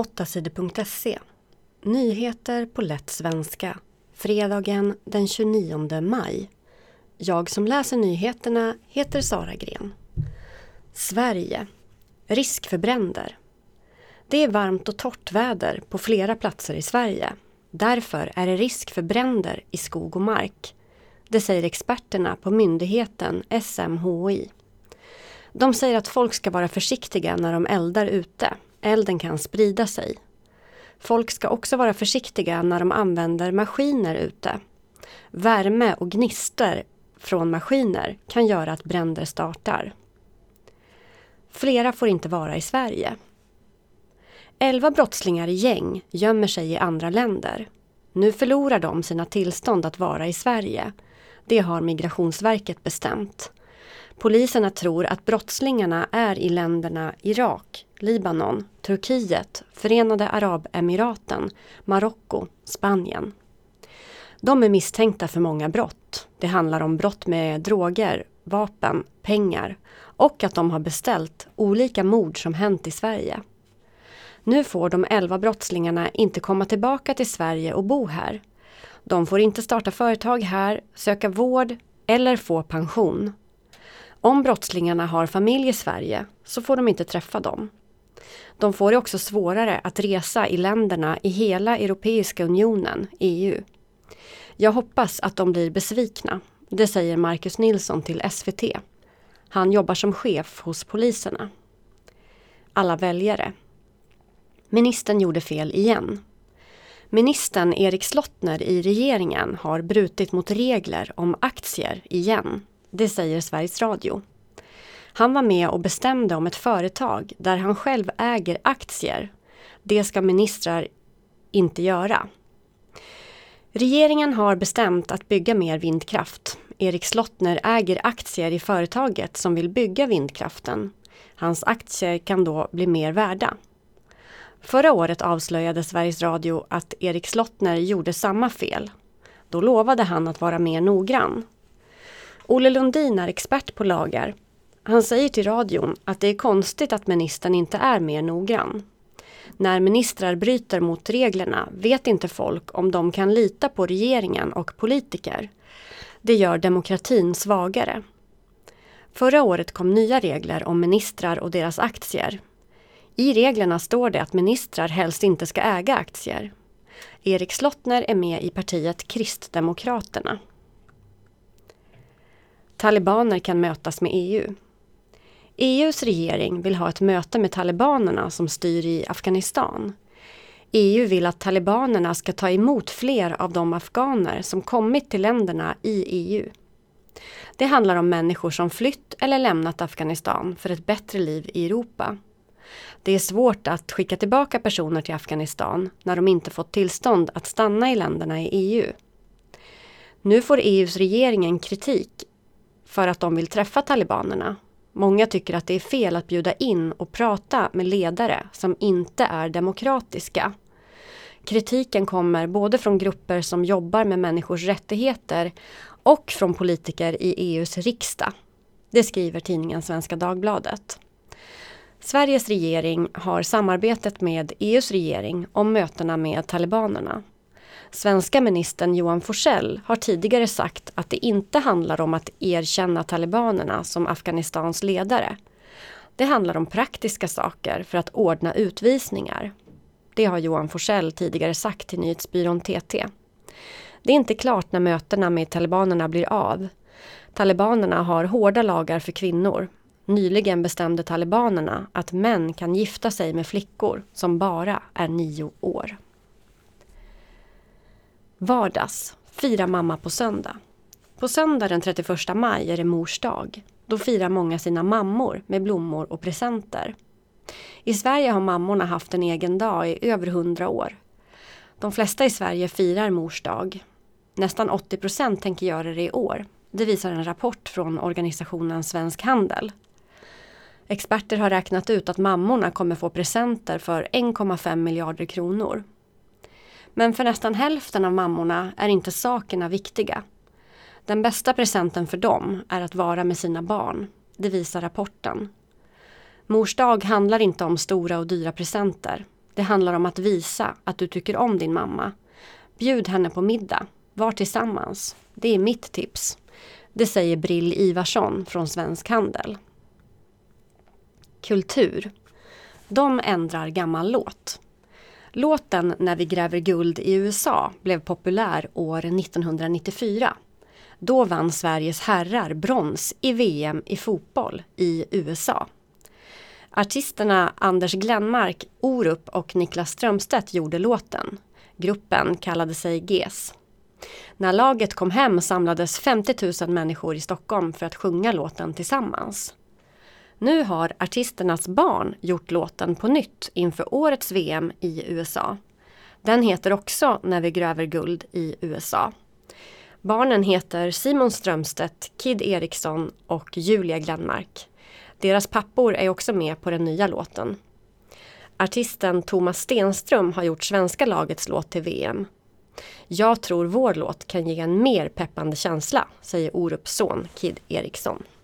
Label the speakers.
Speaker 1: 8sidor.se. Nyheter på lätt svenska. Fredagen den 29 maj. Jag som läser nyheterna heter Sara Gren. Sverige. Risk för bränder. Det är varmt och torrt väder på flera platser i Sverige. Därför är det risk för bränder i skog och mark. Det säger experterna på myndigheten SMHI. De säger att folk ska vara försiktiga när de eldar ute. Elden kan sprida sig. Folk ska också vara försiktiga när de använder maskiner ute. Värme och gnister från maskiner kan göra att bränder startar. Flera får inte vara i Sverige. 11 brottslingar i gäng gömmer sig i andra länder. Nu förlorar de sina tillstånd att vara i Sverige. Det har Migrationsverket bestämt. Poliserna tror att brottslingarna är i länderna Irak, Libanon, Turkiet, Förenade Arabemiraten, Marocko, Spanien. De är misstänkta för många brott. Det handlar om brott med droger, vapen, pengar och att de har beställt olika mord som hänt i Sverige. Nu får de 11 brottslingarna inte komma tillbaka till Sverige och bo här. De får inte starta företag här, söka vård eller få pension. Om brottslingarna har familj i Sverige så får de inte träffa dem. De får också svårare att resa i länderna i hela Europeiska unionen, EU. Jag hoppas att de blir besvikna, det säger Marcus Nilsson till SVT. Han jobbar som chef hos poliserna. Alla väljare. Ministern gjorde fel igen. Ministern Erik Slottner i regeringen har brutit mot regler om aktier igen. Det säger Sveriges Radio. Han var med och bestämde om ett företag där han själv äger aktier. Det ska ministrar inte göra. Regeringen har bestämt att bygga mer vindkraft. Erik Slottner äger aktier i företaget som vill bygga vindkraften. Hans aktier kan då bli mer värda. Förra året avslöjade Sveriges Radio att Erik Slottner gjorde samma fel. Då lovade han att vara mer noggrann. Olle Lundin är expert på lagar. Han säger till radion att det är konstigt att ministern inte är mer noggrann. När ministrar bryter mot reglerna vet inte folk om de kan lita på regeringen och politiker. Det gör demokratin svagare. Förra året kom nya regler om ministrar och deras aktier. I reglerna står det att ministrar helst inte ska äga aktier. Erik Slottner är med i partiet Kristdemokraterna. Talibaner kan mötas med EU. EUs regering vill ha ett möte med talibanerna som styr i Afghanistan. EU vill att talibanerna ska ta emot fler av de afghaner som kommit till länderna i EU. Det handlar om människor som flytt eller lämnat Afghanistan för ett bättre liv i Europa. Det är svårt att skicka tillbaka personer till Afghanistan när de inte fått tillstånd att stanna i länderna i EU. Nu får EUs regering kritik för att de vill träffa talibanerna. Många tycker att det är fel att bjuda in och prata med ledare som inte är demokratiska. Kritiken kommer både från grupper som jobbar med människors rättigheter och från politiker i EUs riksdag. Det skriver tidningen Svenska Dagbladet. Sveriges regering har samarbetat med EUs regering om mötena med talibanerna. Svenska ministern Johan Forssell har tidigare sagt att det inte handlar om att erkänna talibanerna som Afghanistans ledare. Det handlar om praktiska saker för att ordna utvisningar. Det har Johan Forssell tidigare sagt till nyhetsbyrån TT. Det är inte klart när mötena med talibanerna blir av. Talibanerna har hårda lagar för kvinnor. Nyligen bestämde talibanerna att män kan gifta sig med flickor som bara är 9 år. Vardags. Fira mamma på söndag. På söndag den 31 maj är det mors dag. Då firar många sina mammor med blommor och presenter. I Sverige har mammorna haft en egen dag i över 100 år. De flesta i Sverige firar mors dag. Nästan 80% tänker göra det i år. Det visar en rapport från organisationen Svensk Handel. Experter har räknat ut att mammorna kommer få presenter för 1,5 miljarder kronor. Men för nästan hälften av mammorna är inte sakerna viktiga. Den bästa presenten för dem är att vara med sina barn. Det visar rapporten. Mors dag handlar inte om stora och dyra presenter. Det handlar om att visa att du tycker om din mamma. Bjud henne på middag. Var tillsammans. Det är mitt tips. Det säger Brill Ivarsson från Svensk Handel. Kultur. De ändrar gammal låt. Låten När vi gräver guld i USA blev populär år 1994. Då vann Sveriges herrar brons i VM i fotboll i USA. Artisterna Anders Glenmark, Orup och Niklas Strömstedt gjorde låten. Gruppen kallade sig GES. När laget kom hem samlades 50 000 människor i Stockholm för att sjunga låten tillsammans. Nu har artisternas barn gjort låten på nytt inför årets VM i USA. Den heter också När vi gräver guld i USA. Barnen heter Simon Strömstedt, Kid Eriksson och Julia Glenmark. Deras pappor är också med på den nya låten. Artisten Thomas Stenström har gjort svenska lagets låt till VM. Jag tror vår låt kan ge en mer peppande känsla, säger Orups son Kid Eriksson.